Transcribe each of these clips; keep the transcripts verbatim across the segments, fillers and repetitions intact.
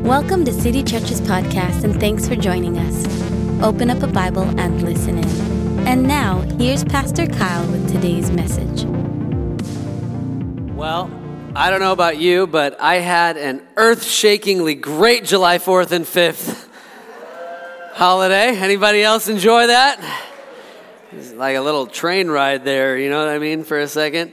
Welcome to City Church's podcast, and thanks for joining us. Open up a Bible and listen in. And now, here's Pastor Kyle with today's message. Well, I don't know about you, but I had an earth-shakingly great July fourth and fifth holiday. Anybody else enjoy that? It's like a little train ride there, you know what I mean, for a second.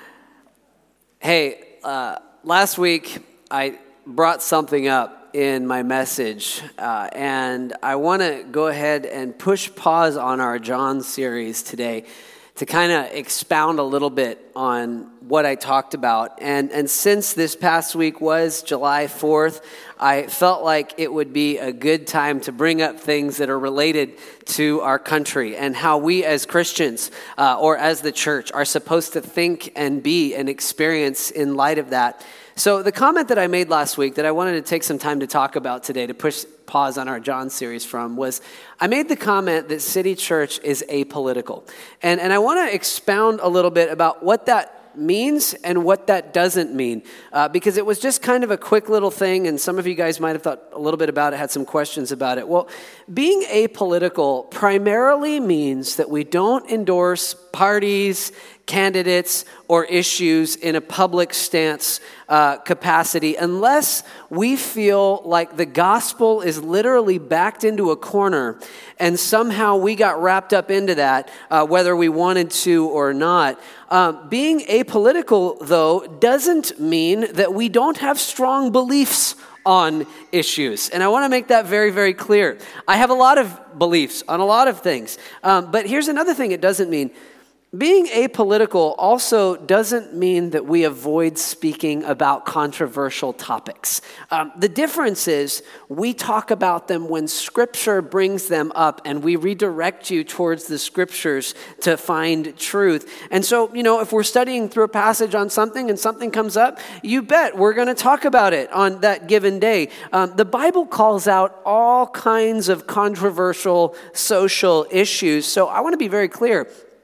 Hey, uh, last week I brought something up in my message, uh, and I want to go ahead and push pause on our John series today to kind of expound a little bit on what I talked about. And and since this past week was July fourth, I felt like it would be a good time to bring up things that are related to our country and how we as Christians uh, or as the church are supposed to think and be and experience in light of that. So the comment that I made last week that I wanted to take some time to talk about today, to push pause on our John series from, was I made the comment that City Church is apolitical. And, and I want to expound a little bit about what that means and what that doesn't mean, uh, because it was just kind of a quick little thing, and some of you guys might have thought a little bit about it, had some questions about it. Well, being apolitical primarily means that we don't endorse parties, candidates, or issues in a public stance uh, capacity unless we feel like the gospel is literally backed into a corner and somehow we got wrapped up into that, uh, whether we wanted to or not. Um, being apolitical, though, doesn't mean that we don't have strong beliefs on issues. And I want to make that very, very clear. I have a lot of beliefs on a lot of things. Um, but here's another thing it doesn't mean. Being apolitical also doesn't mean that we avoid speaking about controversial topics. Um, the difference is we talk about them when Scripture brings them up, and we redirect you towards the Scriptures to find truth. And so, you know, if we're studying through a passage on something and something comes up, you bet we're going to talk about it on that given day. Um, the Bible calls out all kinds of controversial social issues. So I want to be very clear.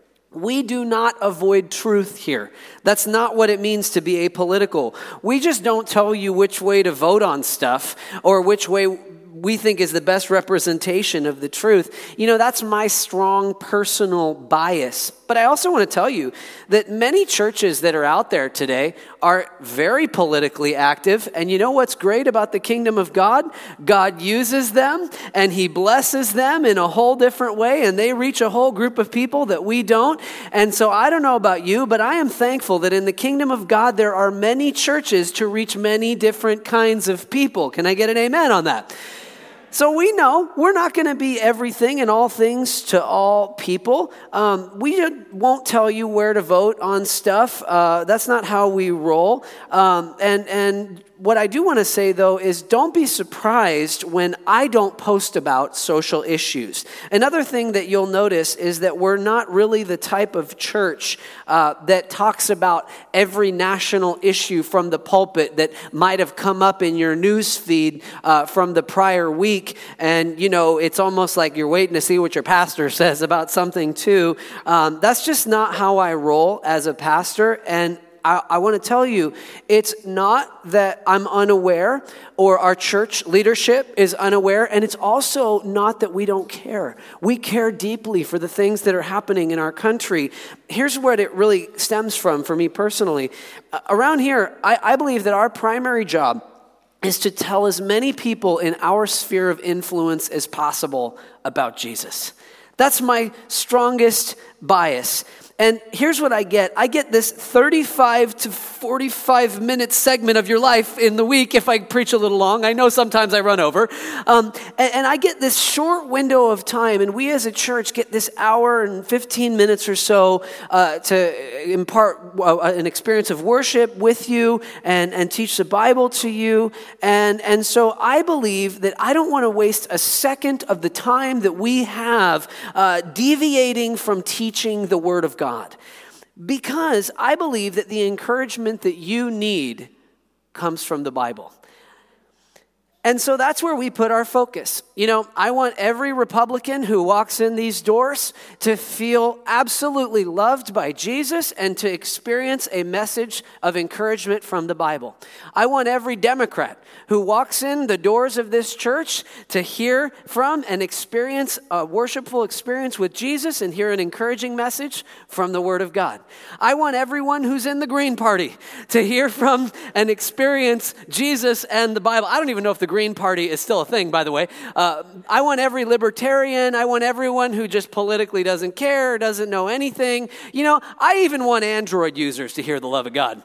We do not avoid truth here. That's not what it means to be apolitical. We just don't tell you which way to vote on stuff or which way we think is the best representation of the truth. You know, that's my strong personal bias. But I also want to tell you that many churches that are out there today are very politically active. And you know what's great about the kingdom of God? God uses them and he blesses them in a whole different way, and they reach a whole group of people that we don't. And so I don't know about you, but I am thankful that in the kingdom of God there are many churches to reach many different kinds of people. Can I get an amen on that? So we know we're not going to be everything and all things to all people. Um, we won't tell you where to vote on stuff. Uh, that's not how we roll. Um, and and what I do want to say, though, is don't be surprised when I don't post about social issues. Another thing that you'll notice is that we're not really the type of church uh, that talks about every national issue from the pulpit that might have come up in your news feed uh, from the prior week. And, you know, it's almost like you're waiting to see what your pastor says about something, too. Um, that's just not how I roll as a pastor. And I, I want to tell you, it's not that I'm unaware or our church leadership is unaware, and it's also not that we don't care. We care deeply for the things that are happening in our country. Here's where it really stems from for me personally. Uh, around here, I, I believe that our primary job is to tell as many people in our sphere of influence as possible about Jesus. That's my strongest bias. And here's what I get. I get this thirty-five to forty-five minute segment of your life in the week if I preach a little long. I know sometimes I run over. Um, and, and I get this short window of time, and we as a church get this hour and fifteen minutes or so uh, to impart uh, an experience of worship with you and, and teach the Bible to you. And, and so I believe that I don't want to waste a second of the time that we have uh, deviating from teaching the Word of God. God, because I believe that the encouragement that you need comes from the Bible. And so that's where we put our focus. You know, I want every Republican who walks in these doors to feel absolutely loved by Jesus and to experience a message of encouragement from the Bible. I want every Democrat who walks in the doors of this church to hear from and experience a worshipful experience with Jesus and hear an encouraging message from the Word of God. I want everyone who's in the Green Party to hear from and experience Jesus and the Bible. I don't even know if the Green Party is still a thing, by the way. Uh, I want every libertarian, I want everyone who just politically doesn't care, doesn't know anything. You know, I even want Android users to hear the love of God.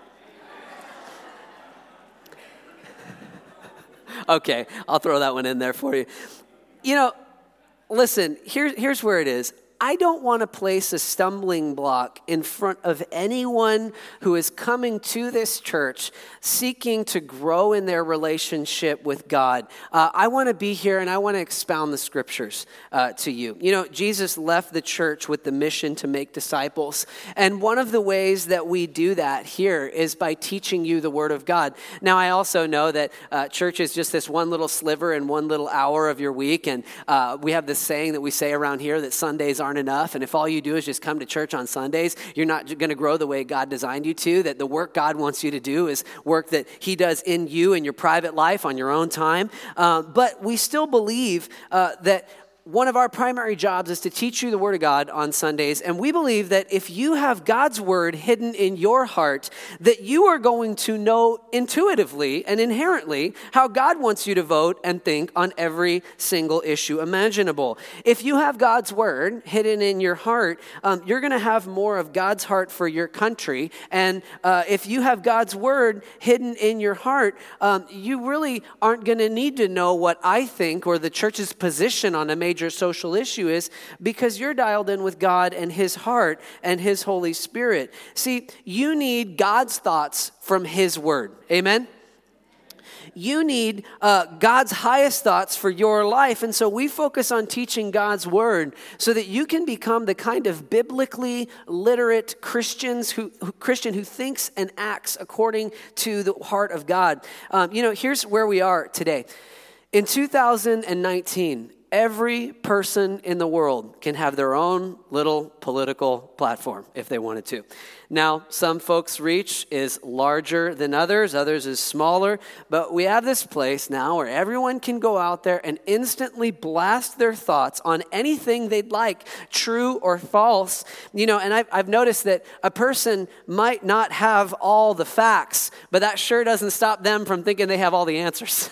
Okay, I'll throw that one in there for you. You know, listen, here, here's where it is. I don't want to place a stumbling block in front of anyone who is coming to this church seeking to grow in their relationship with God. Uh, I want to be here and I want to expound the scriptures uh, to you. You know, Jesus left the church with the mission to make disciples. And one of the ways that we do that here is by teaching you the Word of God. Now, I also know that uh, church is just this one little sliver and one little hour of your week. And uh, we have this saying that we say around here that Sundays aren't enough, and if all you do is just come to church on Sundays, you're not going to grow the way God designed you to, that the work God wants you to do is work that he does in you in your private life on your own time. Uh, but we still believe uh, that one of our primary jobs is to teach you the Word of God on Sundays, and we believe that if you have God's Word hidden in your heart, that you are going to know intuitively and inherently how God wants you to vote and think on every single issue imaginable. If you have God's Word hidden in your heart, um, you're going to have more of God's heart for your country, and uh, if you have God's Word hidden in your heart, um, you really aren't going to need to know what I think or the church's position on a major major social issue is, because you're dialed in with God and his heart and his Holy Spirit. See, you need God's thoughts from his word. Amen? You need uh, God's highest thoughts for your life. And so we focus on teaching God's word so that you can become the kind of biblically literate Christians who, who Christian who thinks and acts according to the heart of God. Um, you know, here's where we are today. In two thousand nineteen, every person in the world can have their own little political platform if they wanted to. Now, some folks' reach is larger than others, others is smaller, but we have this place now where everyone can go out there and instantly blast their thoughts on anything they'd like, true or false. You know, and I've, I've noticed that a person might not have all the facts, but that sure doesn't stop them from thinking they have all the answers.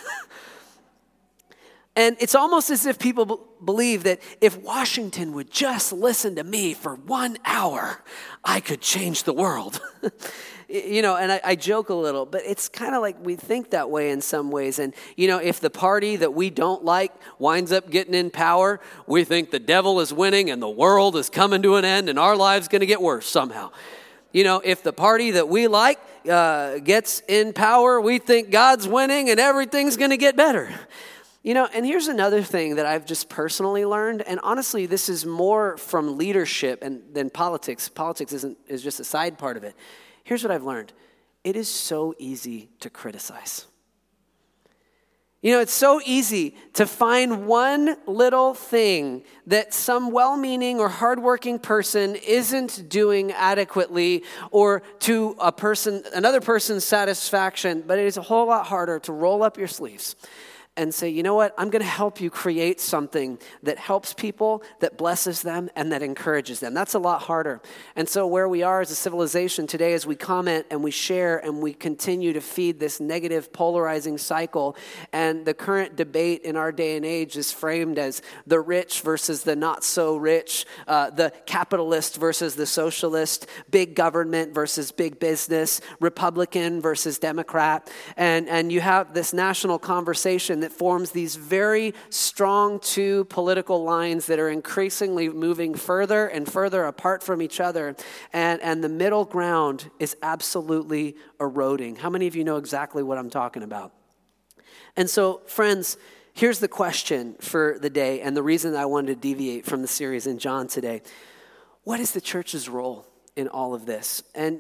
And it's almost as if people b- believe that if Washington would just listen to me for one hour, I could change the world. You know, and I, I joke a little, but it's kind of like we think that way in some ways. And, you know, if the party that we don't like winds up getting in power, we think the devil is winning and the world is coming to an end and our lives going to get worse somehow. You know, if the party that we like uh, gets in power, we think God's winning and everything's going to get better. You know, and here's another thing that I've just personally learned, and honestly, this is more from leadership and than politics. Politics isn't is just a side part of it. Here's what I've learned. It is so easy to criticize. You know, it's so easy to find one little thing that some well-meaning or hardworking person isn't doing adequately or to a person, another person's satisfaction, but it is a whole lot harder to roll up your sleeves and say, you know what, I'm going to help you create something that helps people, that blesses them, and that encourages them. That's a lot harder. And so where we are as a civilization today is we comment and we share and we continue to feed this negative polarizing cycle. And the current debate in our day and age is framed as the rich versus the not so rich, uh, the capitalist versus the socialist, big government versus big business, Republican versus Democrat. And, and you have this national conversation that forms these very strong two political lines that are increasingly moving further and further apart from each other. And, and the middle ground is absolutely eroding. How many of you know exactly what I'm talking about? And so, friends, here's the question for the day and the reason I wanted to deviate from the series in John today. What is the church's role in all of this? And, you know,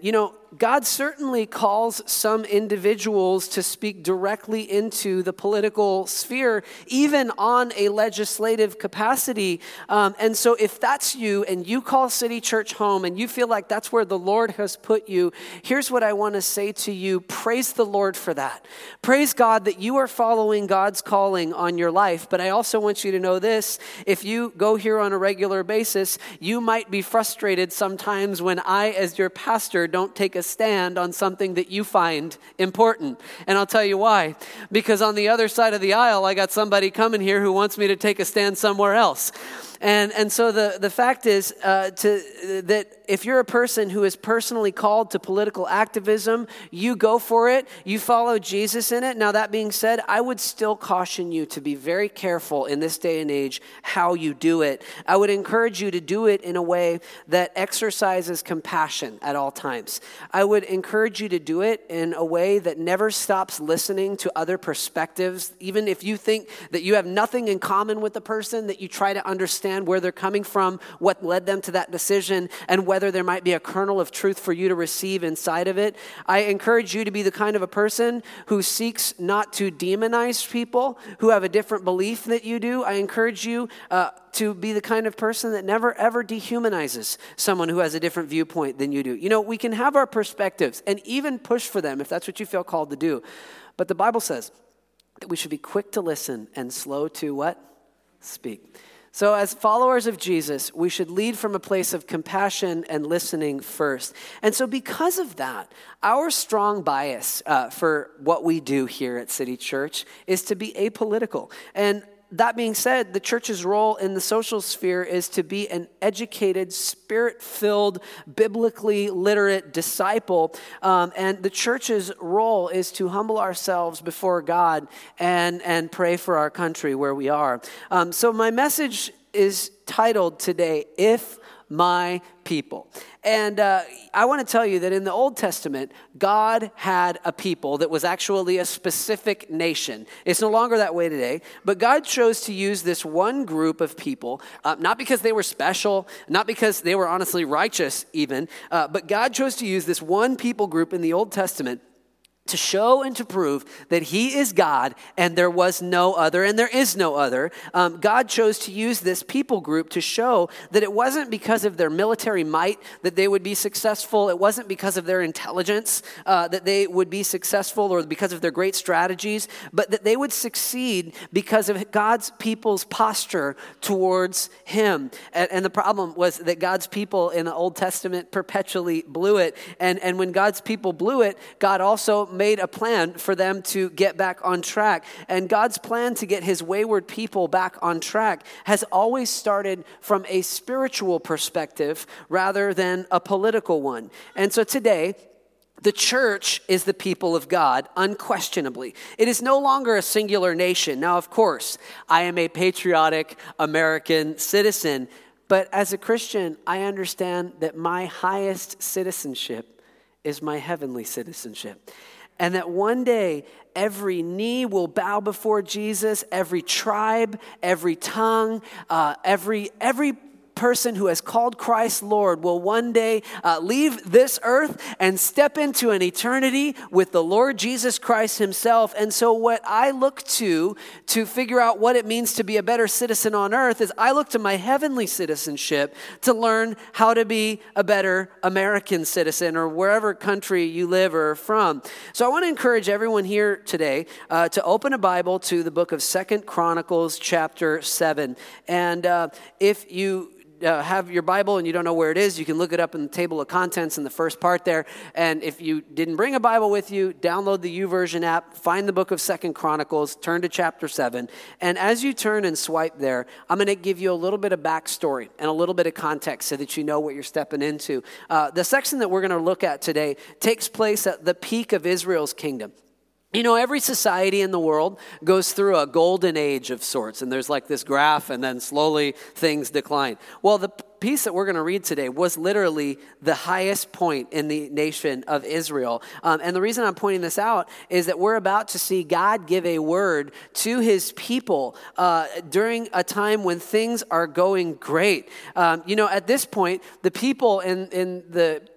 God certainly calls some individuals to speak directly into the political sphere, even on a legislative capacity. Um, and so if that's you and you call City Church home and you feel like that's where the Lord has put you, here's what I want to say to you. Praise the Lord for that. Praise God that you are following God's calling on your life. But I also want you to know this. If you go here on a regular basis, you might be frustrated sometimes when I, as your pastor, don't take a stand on something that you find important. And I'll tell you why. Because on the other side of the aisle, I got somebody coming here who wants me to take a stand somewhere else. And and so the, the fact is uh, to that if you're a person who is personally called to political activism, you go for it, you follow Jesus in it. Now that being said, I would still caution you to be very careful in this day and age how you do it. I would encourage you to do it in a way that exercises compassion at all times. I would encourage you to do it in a way that never stops listening to other perspectives. Even if you think that you have nothing in common with the person, that you try to understand where they're coming from, what led them to that decision, and whether there might be a kernel of truth for you to receive inside of it. I encourage you to be the kind of a person who seeks not to demonize people who have a different belief that you do. I encourage you uh, to be the kind of person that never ever dehumanizes someone who has a different viewpoint than you do. You know, we can have our perspectives and even push for them if that's what you feel called to do. But the Bible says that we should be quick to listen and slow to what? Speak. So as followers of Jesus, we should lead from a place of compassion and listening first. And so because of that, our strong bias uh, for what we do here at City Church is to be apolitical. And that being said, the church's role in the social sphere is to be an educated, spirit-filled, biblically literate disciple. Um, and the church's role is to humble ourselves before God and, and pray for our country where we are. Um, so my message is titled today, If My People. And uh, I want to tell you that in the Old Testament, God had a people that was actually a specific nation. It's no longer that way today, but God chose to use this one group of people, uh, not because they were special, not because they were honestly righteous even, uh, but God chose to use this one people group in the Old Testament to show and to prove that he is God and there was no other and there is no other. Um, God chose to use this people group to show that it wasn't because of their military might that they would be successful. It wasn't because of their intelligence uh, that they would be successful or because of their great strategies, but that they would succeed because of God's people's posture towards him. And, and the problem was that God's people in the Old Testament perpetually blew it. And, and when God's people blew it, God also made a plan for them to get back on track. And God's plan to get his wayward people back on track has always started from a spiritual perspective rather than a political one. And so today, the church is the people of God, unquestionably. It is no longer a singular nation. Now, of course, I am a patriotic American citizen, but as a Christian, I understand that my highest citizenship is my heavenly citizenship. And that one day, every knee will bow before Jesus, every tribe, every tongue, uh, every every person who has called Christ Lord will one day uh, leave this earth and step into an eternity with the Lord Jesus Christ himself. And so what I look to, to figure out what it means to be a better citizen on earth is I look to my heavenly citizenship to learn how to be a better American citizen or wherever country you live or are from. So I want to encourage everyone here today uh, to open a Bible to the book of Second Chronicles chapter seven. And uh, if you Uh, have your Bible and you don't know where it is, you can look it up in the table of contents in the first part there. And if you didn't bring a Bible with you, download the YouVersion app, find the book of Second Chronicles, turn to chapter seven. And as you turn and swipe there, I'm going to give you a little bit of backstory and a little bit of context so that you know what you're stepping into. Uh, the section that we're going to look at today takes place at the peak of Israel's kingdom. You know, every society in the world goes through a golden age of sorts, and there's like this graph, and then slowly things decline. Well, the piece that we're going to read today was literally the highest point in the nation of Israel. Um, and the reason I'm pointing this out is that we're about to see God give a word to his people uh, during a time when things are going great. Um, you know, at this point, the people in, in the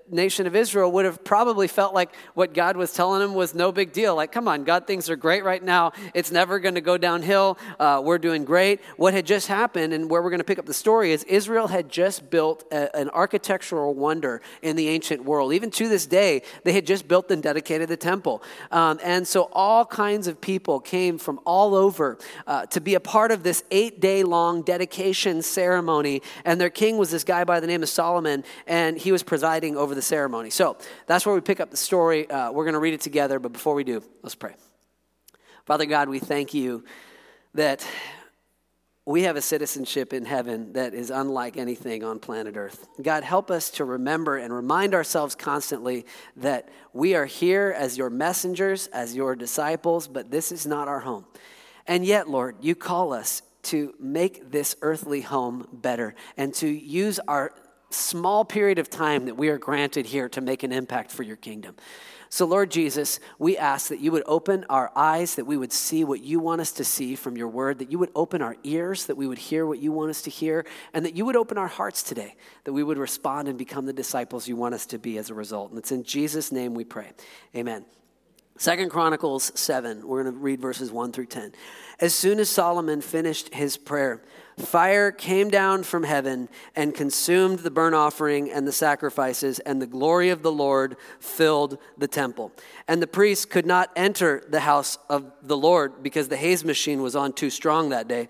nation of Israel would have probably felt like what God was telling them was no big deal. Like, come on, God, things are great right now. It's never going to go downhill. Uh, we're doing great. What had just happened, and where we're going to pick up the story, is Israel had just built a, an architectural wonder in the ancient world. Even to this day, they had just built and dedicated the temple. Um, and so all kinds of people came from all over uh, to be a part of this eight-day-long dedication ceremony. And their king was this guy by the name of Solomon, and he was presiding over the ceremony. So that's where we pick up the story. Uh, we're going to read it together, but before we do, let's pray. Father God, we thank you that we have a citizenship in heaven that is unlike anything on planet Earth. God, help us to remember and remind ourselves constantly that we are here as your messengers, as your disciples, but this is not our home. And yet, Lord, you call us to make this earthly home better and to use our small period of time that we are granted here to make an impact for your kingdom. So Lord Jesus, we ask that you would open our eyes, that we would see what you want us to see from your word, that you would open our ears, that we would hear what you want us to hear, and that you would open our hearts today, that we would respond and become the disciples you want us to be as a result. And it's in Jesus' name we pray. Amen. Second Chronicles seven, we're going to read verses one through ten. As soon as Solomon finished his prayer, fire came down from heaven and consumed the burnt offering and the sacrifices, and the glory of the Lord filled the temple. And the priests could not enter the house of the Lord because the haze machine was on too strong that day.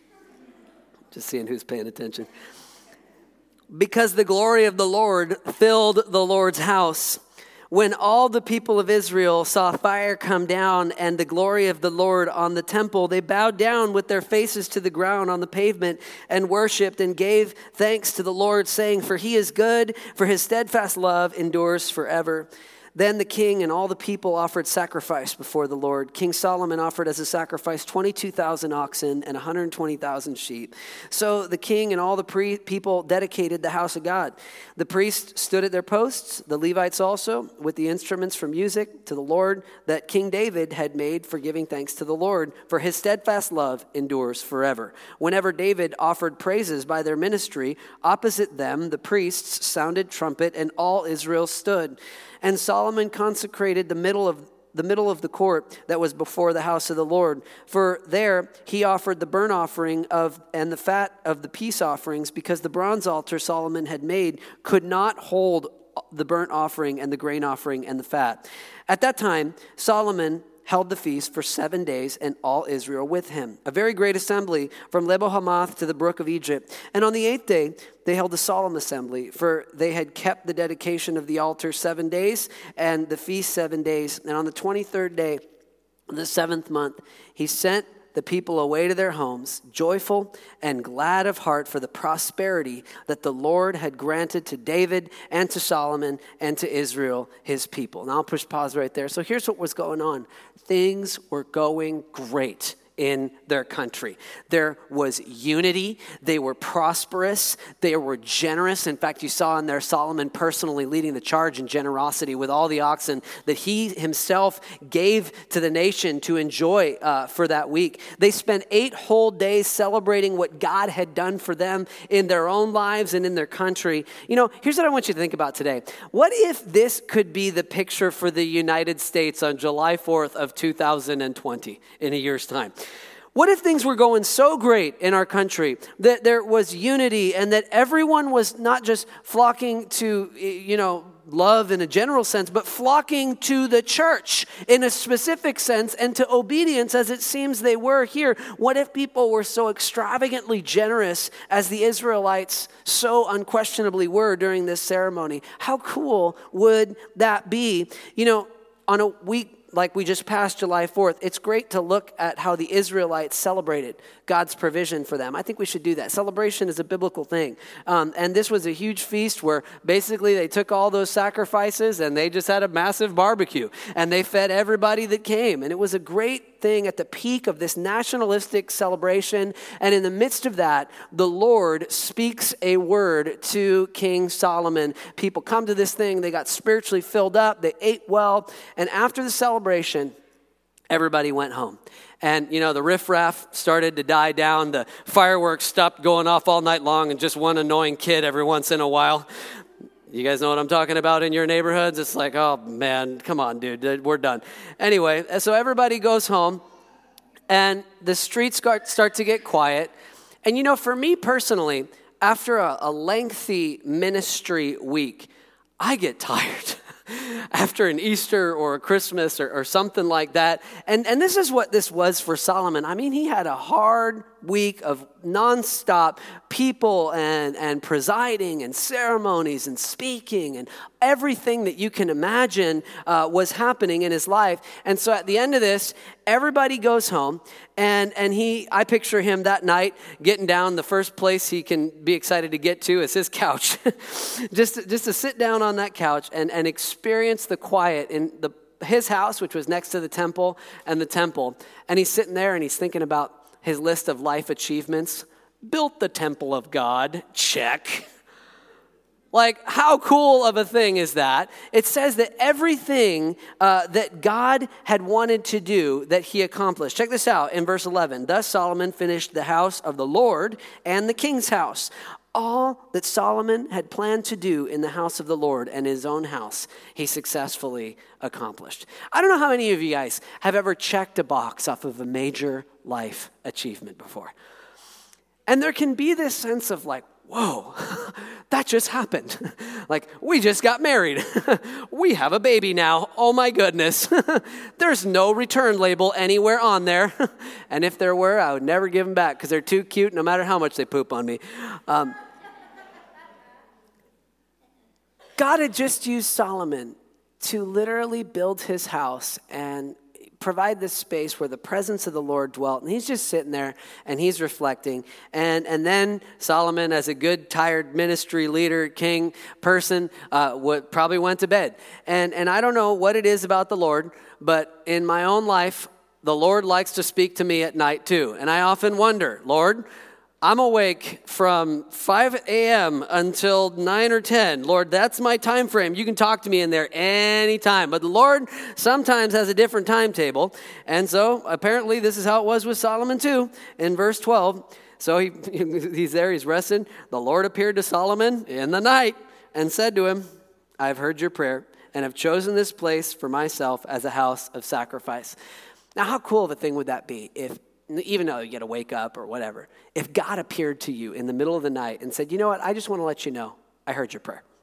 Just seeing who's paying attention. Because the glory of the Lord filled the Lord's house. When all the people of Israel saw fire come down and the glory of the Lord on the temple, they bowed down with their faces to the ground on the pavement and worshipped and gave thanks to the Lord, saying, "For he is good, for his steadfast love endures forever." Then the king and all the people offered sacrifice before the Lord. King Solomon offered as a sacrifice twenty-two thousand oxen and one hundred twenty thousand sheep. So the king and all the pre- people dedicated the house of God. The priests stood at their posts, the Levites also, with the instruments for music to the Lord that King David had made for giving thanks to the Lord, for his steadfast love endures forever. Whenever David offered praises by their ministry, opposite them the priests sounded trumpet, and all Israel stood. And Solomon consecrated the middle of the middle of the court that was before the house of the Lord. For there he offered the burnt offering of and the fat of the peace offerings, because the bronze altar Solomon had made could not hold the burnt offering and the grain offering and the fat. At that time, Solomon held the feast for seven days, and all Israel with him. A very great assembly from Lebo Hamath to the brook of Egypt. And on the eighth day, they held a solemn assembly, for they had kept the dedication of the altar seven days and the feast seven days. And on the twenty-third day of the seventh month, he sent the people away to their homes, joyful and glad of heart for the prosperity that the Lord had granted to David and to Solomon and to Israel, his people. Now I'll push pause right there. So here's what was going on. Things were going great in their country. There was unity. They were prosperous. They were generous. In fact, you saw in there Solomon personally leading the charge in generosity with all the oxen that he himself gave to the nation to enjoy uh, for that week. They spent eight whole days celebrating what God had done for them in their own lives and in their country. You know, here's what I want you to think about today. What if this could be the picture for the United States on July fourth of two thousand twenty in a year's time? What if things were going so great in our country that there was unity and that everyone was not just flocking to, you know, love in a general sense, but flocking to the church in a specific sense and to obedience as it seems they were here? What if people were so extravagantly generous as the Israelites so unquestionably were during this ceremony? How cool would that be? You know, on a week like we just passed July fourth, it's great to look at how the Israelites celebrated God's provision for them. I think we should do that. Celebration is a biblical thing. Um, and this was a huge feast where basically they took all those sacrifices and they just had a massive barbecue. And they fed everybody that came. And it was a great thing at the peak of this nationalistic celebration. And in the midst of that, the Lord speaks a word to King Solomon. People come to this thing. They got spiritually filled up. They ate well. And after the celebration, everybody went home. And, you know, the riffraff started to die down. The fireworks stopped going off all night long, and just one annoying kid every once in a while. You guys know what I'm talking about in your neighborhoods? It's like, oh man, come on, dude, we're done. Anyway, so everybody goes home, and the streets start, start to get quiet. And you know, for me personally, after a, a lengthy ministry week, I get tired. After an Easter or a Christmas or, or something like that. And, and this is what this was for Solomon. I mean, he had a hard week of nonstop people and, and presiding and ceremonies and speaking and everything that you can imagine uh, was happening in his life. And so at the end of this, everybody goes home, and, and he, I picture him that night getting down. The first place he can be excited to get to is his couch. just, to, just to sit down on that couch and, and experience the quiet in the his house, which was next to the temple and the temple. And he's sitting there and he's thinking about his list of life achievements. Built the temple of God, check. Like, how cool of a thing is that? It says that everything uh, that God had wanted to do, that he accomplished. Check this out in verse eleven. Thus Solomon finished the house of the Lord and the king's house. All that Solomon had planned to do in the house of the Lord and his own house, he successfully accomplished. I don't know how many of you guys have ever checked a box off of a major life achievement before. And there can be this sense of like, whoa, that just happened. Like, we just got married. We have a baby now. Oh my goodness. There's no return label anywhere on there. And if there were, I would never give them back because they're too cute no matter how much they poop on me. Um, God had just used Solomon to literally build his house and provide this space where the presence of the Lord dwelt. And he's just sitting there and he's reflecting. And and then Solomon, as a good, tired ministry leader, king, person, uh, would, probably went to bed. And, and I don't know what it is about the Lord, but in my own life, the Lord likes to speak to me at night too. And I often wonder, Lord, I'm awake from five a.m. until nine or ten. Lord, that's my time frame. You can talk to me in there anytime. But the Lord sometimes has a different timetable. And so apparently this is how it was with Solomon too. In verse twelve, so he, he's there, he's resting. The Lord appeared to Solomon in the night and said to him, I've heard your prayer and have chosen this place for myself as a house of sacrifice. Now, how cool of a thing would that be if, even though you got to wake up or whatever, if God appeared to you in the middle of the night and said, you know what, I just want to let you know, I heard your prayer.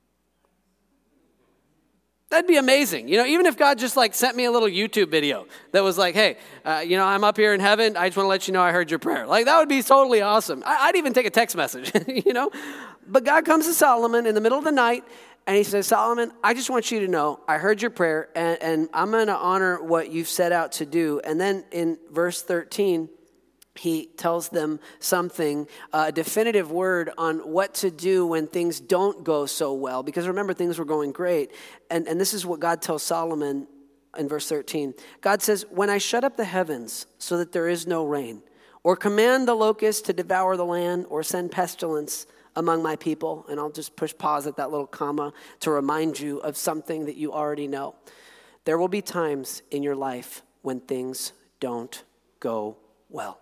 That'd be amazing. You know, even if God just like sent me a little YouTube video that was like, hey, uh, you know, I'm up here in heaven. I just want to let you know I heard your prayer. Like, that would be totally awesome. I- I'd even take a text message, you know. But God comes to Solomon in the middle of the night and he says, Solomon, I just want you to know I heard your prayer and, and I'm going to honor what you've set out to do. And then in verse thirteen, he tells them something, a definitive word on what to do when things don't go so well. Because remember, things were going great. And, and this is what God tells Solomon in verse thirteen. God says, when I shut up the heavens so that there is no rain, or command the locusts to devour the land, or send pestilence among my people, and I'll just push pause at that little comma to remind you of something that you already know. There will be times in your life when things don't go well.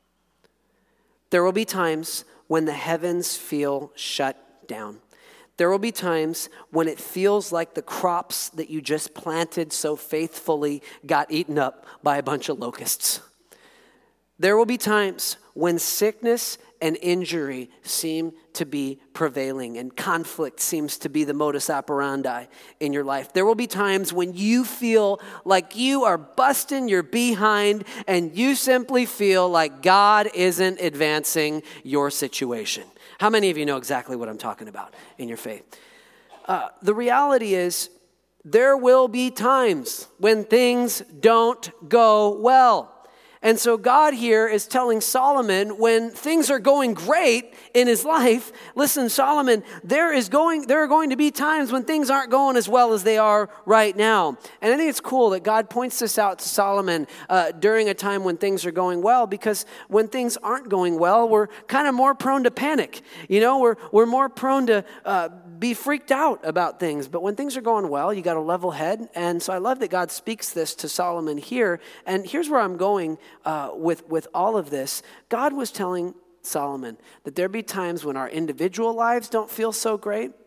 There will be times when the heavens feel shut down. There will be times when it feels like the crops that you just planted so faithfully got eaten up by a bunch of locusts. There will be times when sickness and injury seem to be prevailing and conflict seems to be the modus operandi in your life. There will be times when you feel like you are busting your behind and you simply feel like God isn't advancing your situation. How many of you know exactly what I'm talking about in your faith? Uh, the reality is there will be times when things don't go well. And so God here is telling Solomon when things are going great in his life, listen, Solomon, there is going, there are going to be times when things aren't going as well as they are right now. And I think it's cool that God points this out to Solomon uh, during a time when things are going well, because when things aren't going well, we're kind of more prone to panic. You know, we're we're more prone to uh, be freaked out about things. But when things are going well, you got a level head. And so I love that God speaks this to Solomon here. And here's where I'm going Uh, with, with all of this. God was telling Solomon that there be times when our individual lives don't feel so great,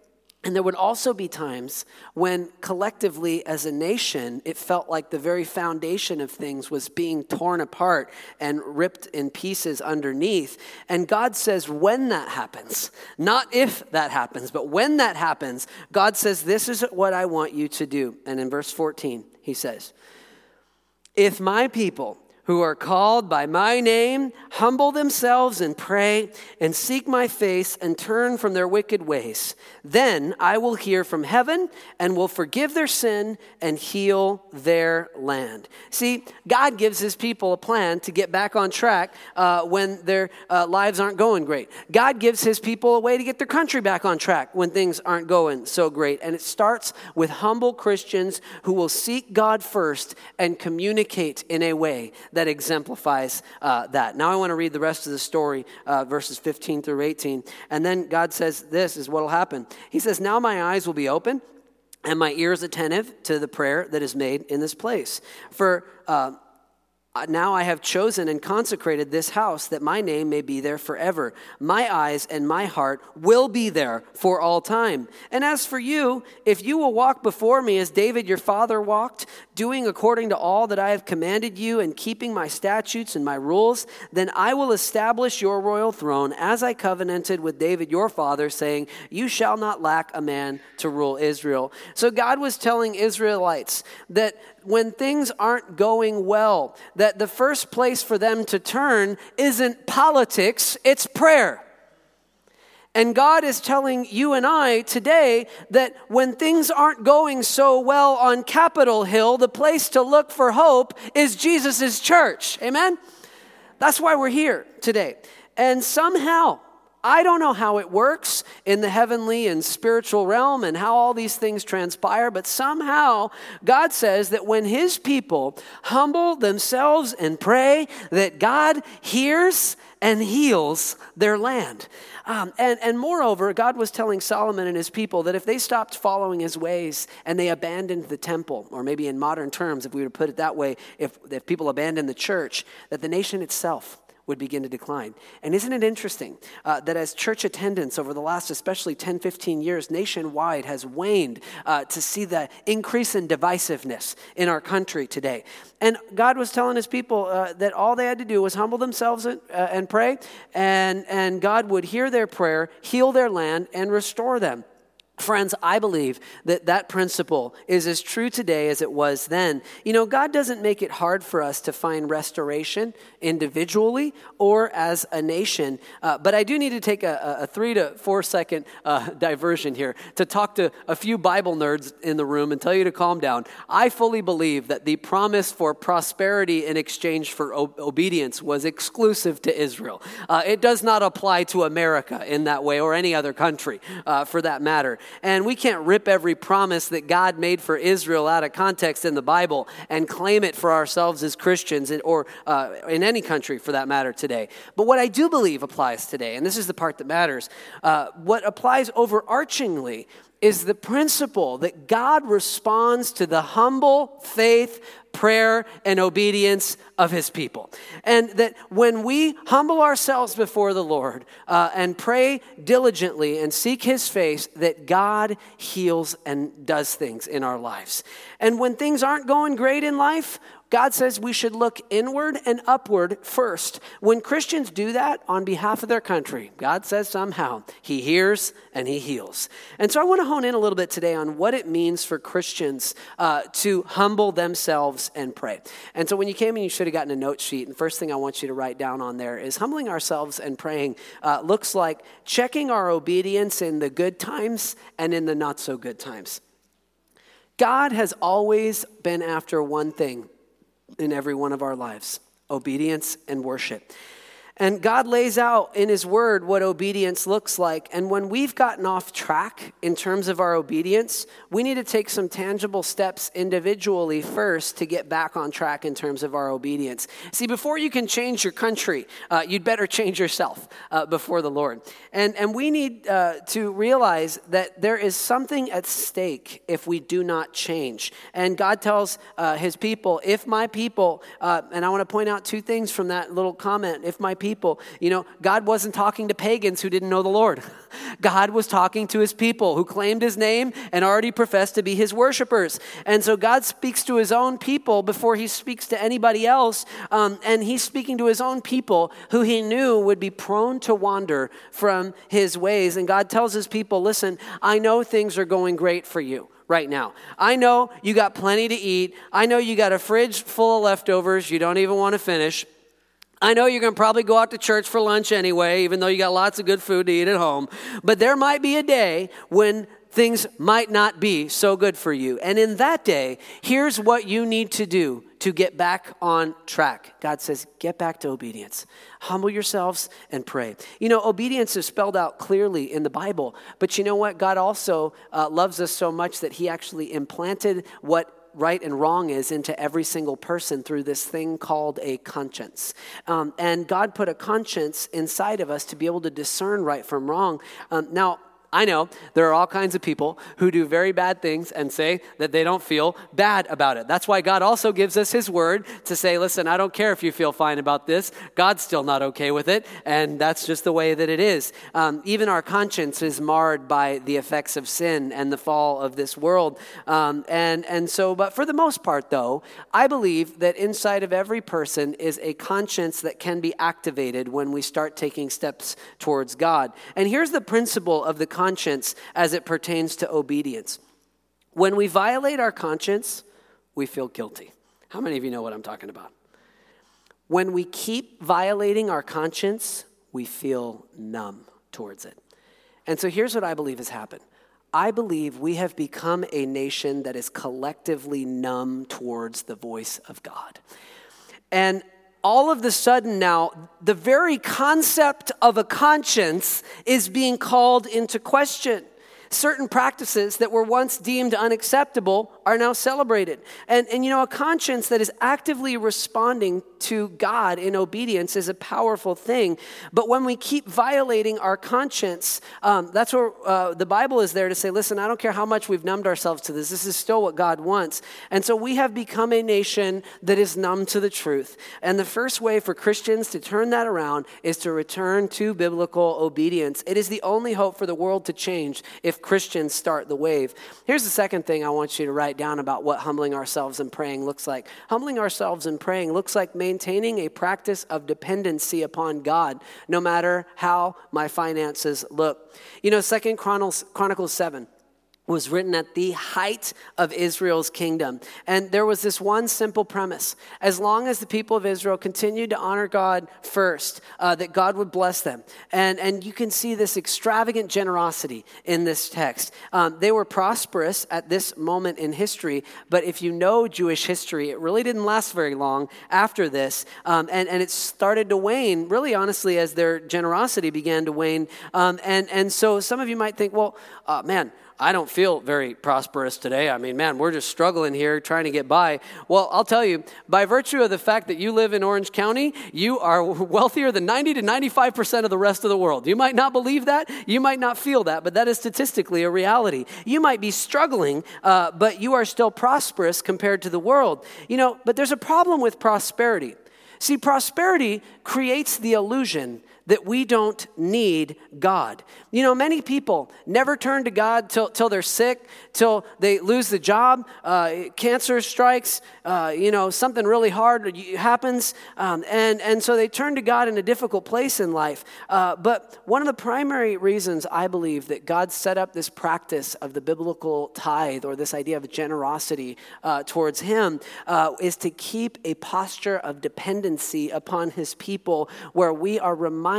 And there would also be times when collectively as a nation, it felt like the very foundation of things was being torn apart and ripped in pieces underneath. And God says when that happens, not if that happens, but when that happens, God says, this is what I want you to do. And in verse fourteen, he says, if my people who are called by my name humble themselves and pray and seek my face and turn from their wicked ways, then I will hear from heaven and will forgive their sin and heal their land. See, God gives his people a plan to get back on track uh, when their uh, lives aren't going great. God gives his people a way to get their country back on track when things aren't going so great. And it starts with humble Christians who will seek God first and communicate in a way that exemplifies uh, that. Now I want to read the rest of the story, uh, verses fifteen through eighteen. And then God says this is what will happen. He says, now my eyes will be open and my ears attentive to the prayer that is made in this place. For uh, now I have chosen and consecrated this house that my name may be there forever. My eyes and my heart will be there for all time. And as for you, if you will walk before me as David your father walked, doing according to all that I have commanded you and keeping my statutes and my rules, then I will establish your royal throne as I covenanted with David your father, saying, you shall not lack a man to rule Israel. So God was telling Israelites that when things aren't going well, that the first place for them to turn isn't politics, it's prayer. And God is telling you and I today that when things aren't going so well on Capitol Hill, the place to look for hope is Jesus' church. Amen? That's why we're here today. And somehow, I don't know how it works in the heavenly and spiritual realm and how all these things transpire, but somehow God says that when his people humble themselves and pray, that God hears and heals their land. Um, and, and moreover, God was telling Solomon and his people that if they stopped following his ways and they abandoned the temple, or maybe in modern terms, if we were to put it that way, if, if people abandoned the church, that the nation itself would begin to decline. And isn't it interesting uh, that as church attendance over the last especially ten, fifteen years nationwide has waned uh, to see the increase in divisiveness in our country today. And God was telling his people uh, that all they had to do was humble themselves and, uh, and pray, and, and God would hear their prayer, heal their land, and restore them. Friends, I believe that that principle is as true today as it was then. You know, God doesn't make it hard for us to find restoration individually or as a nation. Uh, but I do need to take a, a three to four second uh, diversion here to talk to a few Bible nerds in the room and tell you to calm down. I fully believe that the promise for prosperity in exchange for o- obedience was exclusive to Israel. Uh, it does not apply to America in that way or any other country uh, for that matter. And we can't rip every promise that God made for Israel out of context in the Bible and claim it for ourselves as Christians or uh, in any country for that matter today. But what I do believe applies today, and this is the part that matters, uh, what applies overarchingly is the principle that God responds to the humble faith, prayer, and obedience of his people. And that when we humble ourselves before the Lord uh, and pray diligently and seek his face, that God heals and does things in our lives. And when things aren't going great in life, God says we should look inward and upward first. When Christians do that on behalf of their country, God says somehow he hears and he heals. And so I want to hone in a little bit today on what it means for Christians uh, to humble themselves and pray. And so when you came in, you should have gotten a note sheet. And the first thing I want you to write down on there is humbling ourselves and praying uh, looks like checking our obedience in the good times and in the not so good times. God has always been after one thing in every one of our lives: obedience and worship. And God lays out in his word what obedience looks like. And when we've gotten off track in terms of our obedience, we need to take some tangible steps individually first to get back on track in terms of our obedience. See, before you can change your country, uh, you'd better change yourself uh, before the Lord. And, and we need uh, to realize that there is something at stake if we do not change. And God tells uh, his people, if my people, uh, and I want to point out two things from that little comment, if my people. You know, God wasn't talking to pagans who didn't know the Lord. God was talking to his people who claimed his name and already professed to be his worshipers. And so God speaks to his own people before he speaks to anybody else. Um, and he's speaking to his own people who he knew would be prone to wander from his ways. And God tells his people, listen, I know things are going great for you right now. I know you got plenty to eat. I know you got a fridge full of leftovers you don't even want to finish. I know you're going to probably go out to church for lunch anyway, even though you got lots of good food to eat at home. But there might be a day when things might not be so good for you. And in that day, here's what you need to do to get back on track. God says, get back to obedience. Humble yourselves and pray. You know, obedience is spelled out clearly in the Bible. But you know what? God also uh, loves us so much that he actually implanted what right and wrong is into every single person through this thing called a conscience. Um, and God put a conscience inside of us to be able to discern right from wrong. Um, now, I know there are all kinds of people who do very bad things and say that they don't feel bad about it. That's why God also gives us his word to say, listen, I don't care if you feel fine about this. God's still not okay with it. And that's just the way that it is. Um, even our conscience is marred by the effects of sin and the fall of this world. Um, and, and so, but for the most part, though, I believe that inside of every person is a conscience that can be activated when we start taking steps towards God. And here's the principle of the conscience. conscience as it pertains to obedience. When we violate our conscience, we feel guilty. How many of you know what I'm talking about? When we keep violating our conscience, we feel numb towards it. And so here's what I believe has happened. I believe we have become a nation that is collectively numb towards the voice of God. And all of the sudden now, the very concept of a conscience is being called into question. Certain practices that were once deemed unacceptable are now celebrated. And, and you know, a conscience that is actively responding to God in obedience is a powerful thing. But when we keep violating our conscience, um, that's where uh, the Bible is there to say, listen, I don't care how much we've numbed ourselves to this. This is still what God wants. And so we have become a nation that is numb to the truth. And the first way for Christians to turn that around is to return to biblical obedience. It is the only hope for the world to change if Christians start the wave. Here's the second thing I want you to write down about what humbling ourselves and praying looks like. Humbling ourselves and praying looks like maintaining a practice of dependency upon God, no matter how my finances look. You know, Second Chronicles, Chronicles seven was written at the height of Israel's kingdom. And there was this one simple premise. As long as the people of Israel continued to honor God first, uh, that God would bless them. And, and you can see this extravagant generosity in this text. Um, they were prosperous at this moment in history, but if you know Jewish history, it really didn't last very long after this. Um, and, and it started to wane, really honestly, as their generosity began to wane. Um, and, and so some of you might think, well, uh, man, I don't feel very prosperous today. I mean, man, we're just struggling here trying to get by. Well, I'll tell you, by virtue of the fact that you live in Orange County, you are wealthier than ninety to ninety-five percent of the rest of the world. You might not believe that. You might not feel that, but that is statistically a reality. You might be struggling, uh, but you are still prosperous compared to the world. You know, but there's a problem with prosperity. See, prosperity creates the illusion that we don't need God. You know, many people never turn to God till, till they're sick, till they lose the job, uh, cancer strikes, uh, you know, something really hard happens, um, and, and so they turn to God in a difficult place in life. Uh, but one of the primary reasons I believe that God set up this practice of the biblical tithe, or this idea of generosity uh, towards Him, uh, is to keep a posture of dependency upon His people, where we are reminded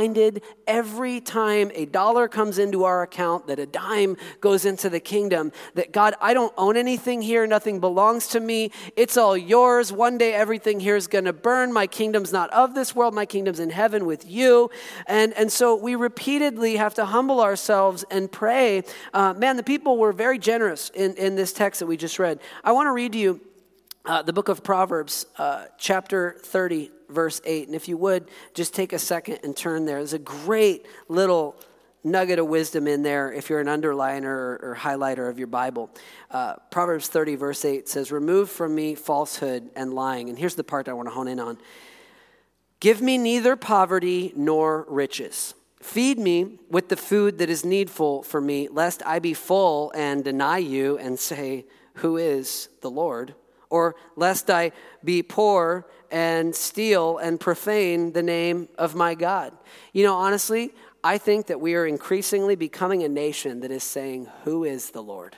every time a dollar comes into our account, that a dime goes into the kingdom, that God, I don't own anything here. Nothing belongs to me. It's all yours. One day everything here is going to burn. My kingdom's not of this world. My kingdom's in heaven with you. And, and so we repeatedly have to humble ourselves and pray. Uh, man, the people were very generous in, in this text that we just read. I want to read to you uh, the book of Proverbs, uh, chapter thirty. Verse eight. And if you would, just take a second and turn there. There's a great little nugget of wisdom in there if you're an underliner or, or highlighter of your Bible. Uh, Proverbs thirty, verse eight says, "Remove from me falsehood and lying." And here's the part I want to hone in on. Give me neither poverty nor riches. Feed me with the food that is needful for me, lest I be full and deny you and say, who is the Lord? Or lest I be poor and steal and profane the name of my God. You know, honestly, I think that we are increasingly becoming a nation that is saying, who is the Lord?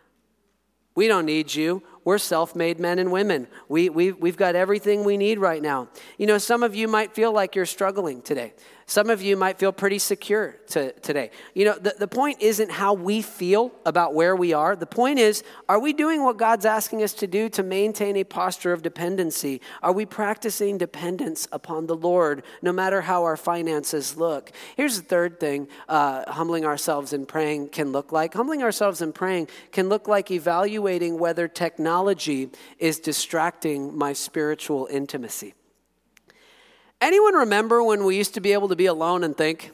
We don't need you. We're self-made men and women. We, we, we've got everything we need right now. You know, some of you might feel like you're struggling today. Some of you might feel pretty secure to, today. You know, the, the point isn't how we feel about where we are. The point is, are we doing what God's asking us to do to maintain a posture of dependency? Are we practicing dependence upon the Lord, no matter how our finances look? Here's the third thing uh, humbling ourselves and praying can look like. Humbling ourselves and praying can look like evaluating whether technology is distracting my spiritual intimacy. Anyone remember when we used to be able to be alone and think?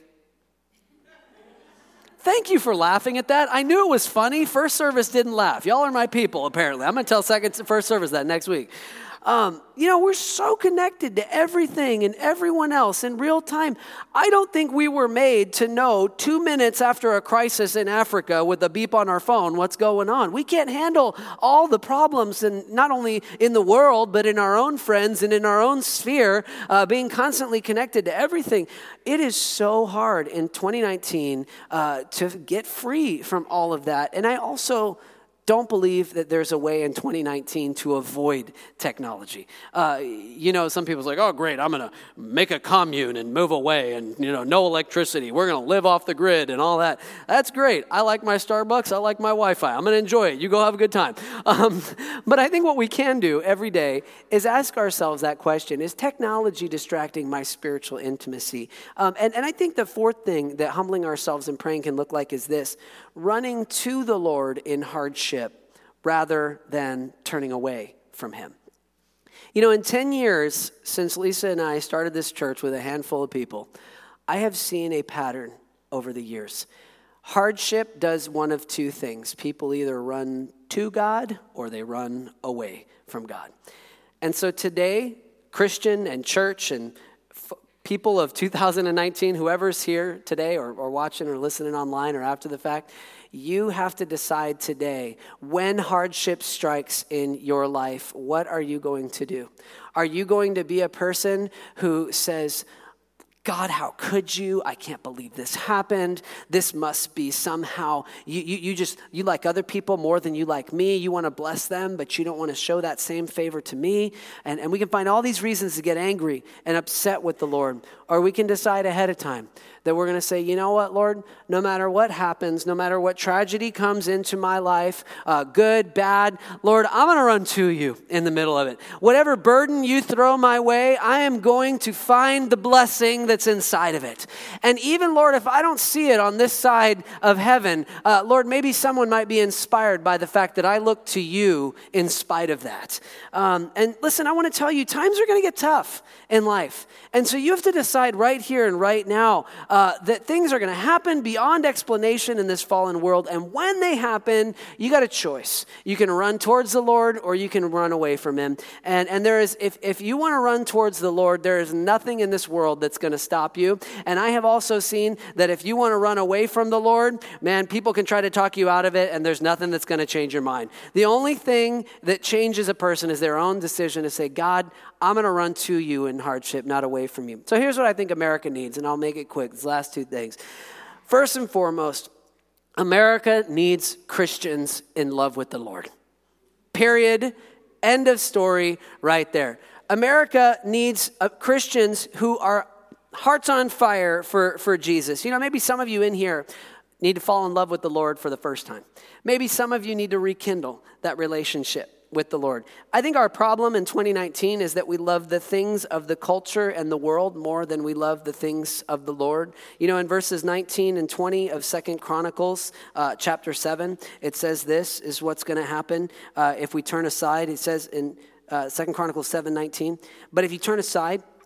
Thank you for laughing at that. I knew it was funny. First service didn't laugh. Y'all are my people, apparently. I'm going to tell second first service that next week. Um, you know, we're so connected to everything and everyone else in real time. I don't think we were made to know two minutes after a crisis in Africa with a beep on our phone what's going on. We can't handle all the problems, and not only in the world, but in our own friends and in our own sphere, uh, being constantly connected to everything. It is so hard in twenty nineteen uh, to get free from all of that. And I also don't believe that there's a way in twenty nineteen to avoid technology. Uh, you know, some people's like, oh, great, I'm going to make a commune and move away and, you know, no electricity. We're going to live off the grid and all that. That's great. I like my Starbucks. I like my Wi-Fi. I'm going to enjoy it. You go have a good time. Um, but I think what we can do every day is ask ourselves that question. Is technology distracting my spiritual intimacy? Um, and, and I think the fourth thing that humbling ourselves and praying can look like is this: running to the Lord in hardship rather than turning away from him. You know, in ten years since Lisa and I started this church with a handful of people, I have seen a pattern over the years. Hardship does one of two things. People either run to God or they run away from God. And so today, Christian and church and f- people of two thousand nineteen, whoever's here today or, or watching or listening online or after the fact, you have to decide today, when hardship strikes in your life, what are you going to do? Are you going to be a person who says, God, how could you? I can't believe this happened. This must be somehow, you, you, you just, you like other people more than you like me. You want to bless them, but you don't want to show that same favor to me. And, and we can find all these reasons to get angry and upset with the Lord. Or we can decide ahead of time that we're going to say, you know what, Lord, no matter what happens, no matter what tragedy comes into my life, uh, good, bad, Lord, I'm going to run to you in the middle of it. Whatever burden you throw my way, I am going to find the blessing that's inside of it. And even, Lord, if I don't see it on this side of heaven, uh, Lord, maybe someone might be inspired by the fact that I look to you in spite of that. Um, and listen, I want to tell you, times are going to get tough in life. And so you have to decide right here and right now uh, that things are going to happen beyond explanation in this fallen world. And when they happen, you got a choice. You can run towards the Lord or you can run away from him. And, and there is, if, if you want to run towards the Lord, there is nothing in this world that's going to stop you. And I have also seen that if you want to run away from the Lord, man, people can try to talk you out of it and there's nothing that's going to change your mind. The only thing that changes a person is their own decision to say, God, I'm going to run to you in hardship, not away from you. So here's what I think America needs, and I'll make it quick. These last two things. First and foremost, America needs Christians in love with the Lord. Period. End of story right there. America needs uh, Christians who are hearts on fire for, for Jesus. You know, maybe some of you in here need to fall in love with the Lord for the first time. Maybe some of you need to rekindle that relationship with the Lord. I think our problem in twenty nineteen is that we love the things of the culture and the world more than we love the things of the Lord. You know, in verses nineteen and twenty of Second Chronicles uh, chapter seven, it says this is what's going to happen uh, if we turn aside. It says in uh, Second Chronicles seven nineteen, but if you turn aside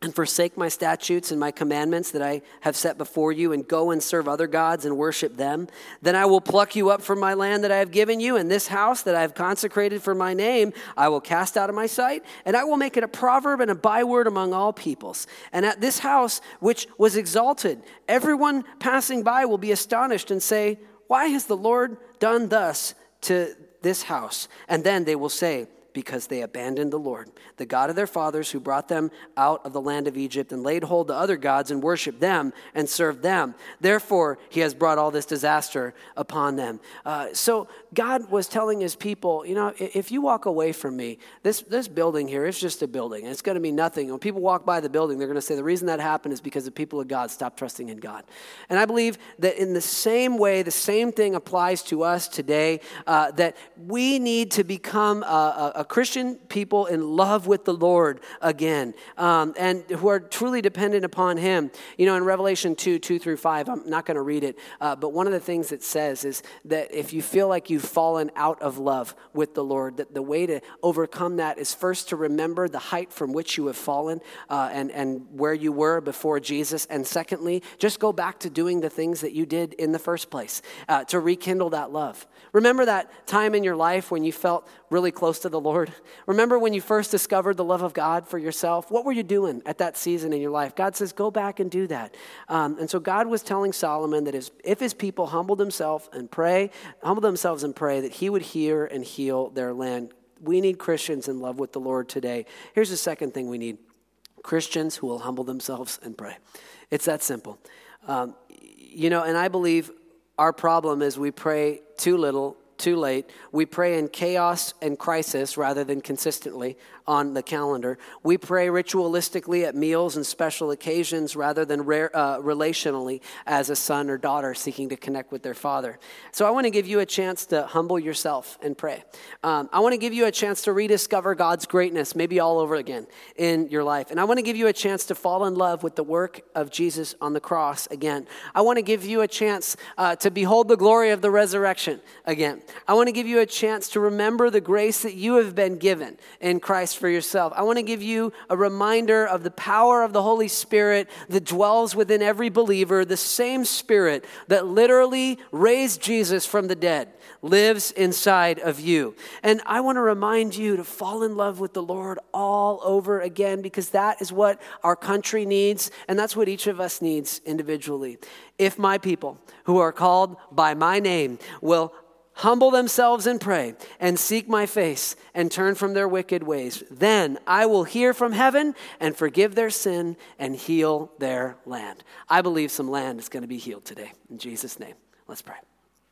and forsake my statutes and my commandments that I have set before you, and go and serve other gods and worship them, then I will pluck you up from my land that I have given you, and this house that I have consecrated for my name I will cast out of my sight, and I will make it a proverb and a byword among all peoples. And at this house which was exalted, everyone passing by will be astonished and say, why has the Lord done thus to this house? And then they will say, because they abandoned the Lord, the God of their fathers, who brought them out of the land of Egypt, and laid hold to other gods and worshiped them and served them. Therefore, he has brought all this disaster upon them. Uh, so God was telling his people, you know, if you walk away from me, this, this building here is just a building. It's going to be nothing. When people walk by the building, they're going to say the reason that happened is because the people of God stopped trusting in God. And I believe that in the same way, the same thing applies to us today, uh, that we need to become a, a A Christian people in love with the Lord again, um, and who are truly dependent upon him. You know, in Revelation two, two through five, I'm not going to read it, uh, but one of the things it says is that if you feel like you've fallen out of love with the Lord, that the way to overcome that is first to remember the height from which you have fallen uh, and, and where you were before Jesus. And secondly, just go back to doing the things that you did in the first place uh, to rekindle that love. Remember that time in your life when you felt really close to the Lord? Remember when you first discovered the love of God for yourself? What were you doing at that season in your life? God says, go back and do that. Um, and so God was telling Solomon that his, if his people humbled themselves and pray, humble themselves and pray, that he would hear and heal their land. We need Christians in love with the Lord today. Here's the second thing we need. Christians who will humble themselves and pray. It's that simple. Um, you know, and I believe our problem is we pray too little, too late. We pray in chaos and crisis rather than consistently on the calendar. We pray ritualistically at meals and special occasions rather than rare, uh, relationally as a son or daughter seeking to connect with their father. So I want to give you a chance to humble yourself and pray. Um, I want to give you a chance to rediscover God's greatness, maybe all over again in your life. And I want to give you a chance to fall in love with the work of Jesus on the cross again. I want to give you a chance uh, to behold the glory of the resurrection again. I want to give you a chance to remember the grace that you have been given in Christ for yourself. I want to give you a reminder of the power of the Holy Spirit that dwells within every believer. The same Spirit that literally raised Jesus from the dead lives inside of you. And I want to remind you to fall in love with the Lord all over again, because that is what our country needs, and that's what each of us needs individually. If my people who are called by my name will humble themselves and pray and seek my face and turn from their wicked ways, then I will hear from heaven and forgive their sin and heal their land. I believe some land is going to be healed today. In Jesus' name, let's pray.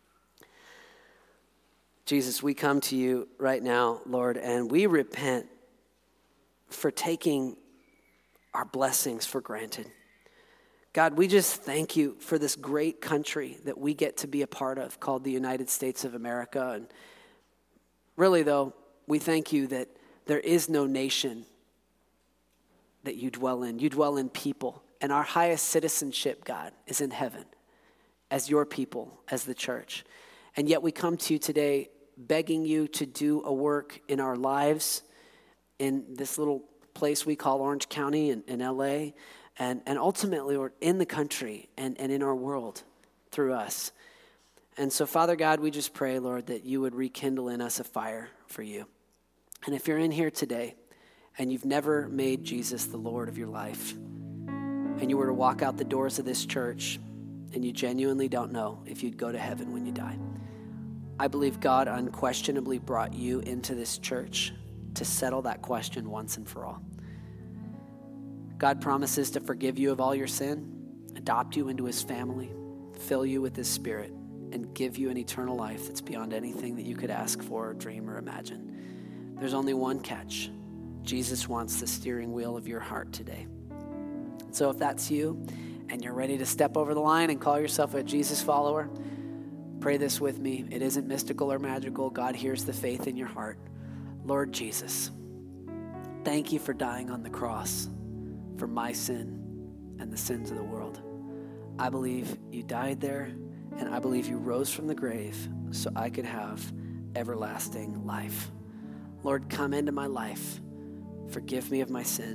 Jesus, we come to you right now, Lord, and we repent for taking our blessings for granted. God, we just thank you for this great country that we get to be a part of called the United States of America. And really, though, we thank you that there is no nation that you dwell in. You dwell in people. And our highest citizenship, God, is in heaven as your people, as the church. And yet we come to you today begging you to do a work in our lives in this little place we call Orange County in, in L A, and, and ultimately Lord, in the country and, and in our world through us. And so, Father God, we just pray, Lord, that you would rekindle in us a fire for you. And if you're in here today and you've never made Jesus the Lord of your life, and you were to walk out the doors of this church and you genuinely don't know if you'd go to heaven when you die, I believe God unquestionably brought you into this church to settle that question once and for all. God promises to forgive you of all your sin, adopt you into his family, fill you with his Spirit, and give you an eternal life that's beyond anything that you could ask for, or dream, or imagine. There's only one catch. Jesus wants the steering wheel of your heart today. So if that's you, and you're ready to step over the line and call yourself a Jesus follower, pray this with me. It isn't mystical or magical. God hears the faith in your heart. Lord Jesus, thank you for dying on the cross for my sin and the sins of the world. I believe you died there, and I believe you rose from the grave so I could have everlasting life. Lord, come into my life. Forgive me of my sin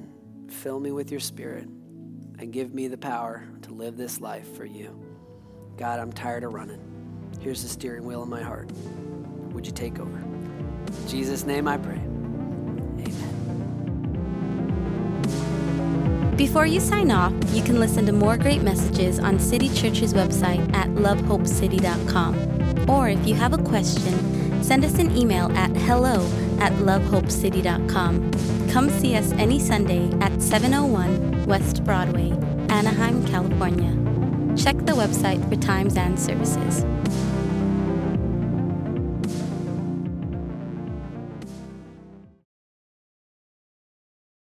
Fill me with your Spirit and give me the power to live this life for you. God, I'm tired of running. Here's the steering wheel in my heart. Would you take over? In Jesus' name I pray. Amen. Before you sign off, you can listen to more great messages on City Church's website at love hope city dot com. Or if you have a question, send us an email at hello at love hope city dot com. Come see us any Sunday at seven oh one West Broadway, Anaheim, California. Check the website for times and services.